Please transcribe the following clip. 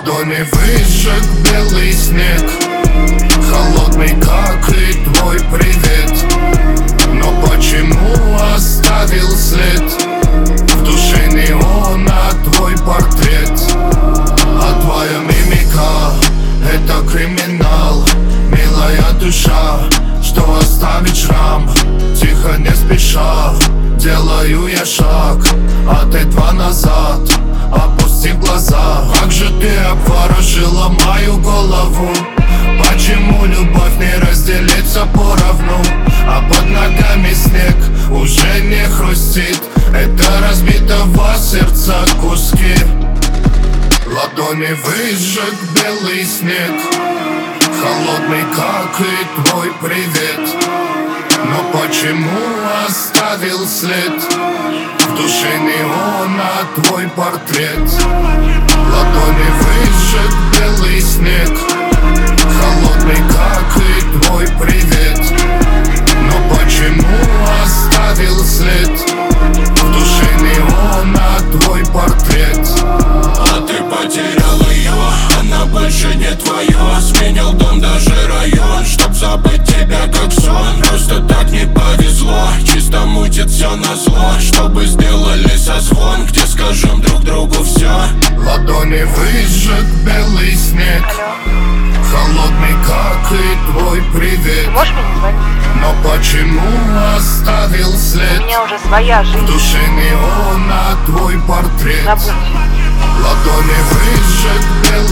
ладони выжег белый снег, холодный, как и твой привет. Но почему оставил след в душе неона твой портрет? А твоя мимика — это криминал, милая душа, что оставить шрам. Тихо, не спеша, делаю я шаг, а ты два назад, опустив глаза. Как же ты обворожила мою голову? Почему любовь не разделится поровну? А под ногами снег уже не хрустит, это разбитого сердца куски. Ладони выжег белый снег, холодный, как и твой привет. Но почему оставил след в душе неона твой портрет? Ладони выжег белый снег, холодный, как и твой привет. Но почему оставил след в душе неона твой портрет? А ты потерял ее, она больше не твоя. Сменил дом, даже район, чтоб забыть тебя как сон. Просто так не повезло, чисто мутит все назло. Чтобы сделали созвон, где скажем друг другу все. Ладони выжег белый снег, холодный, как и твой привет. Ты можешь мне звонить? Но почему оставил след У меня уже своя в жизнь. душе неона твой портрет? Забудь. Ладони выжег белый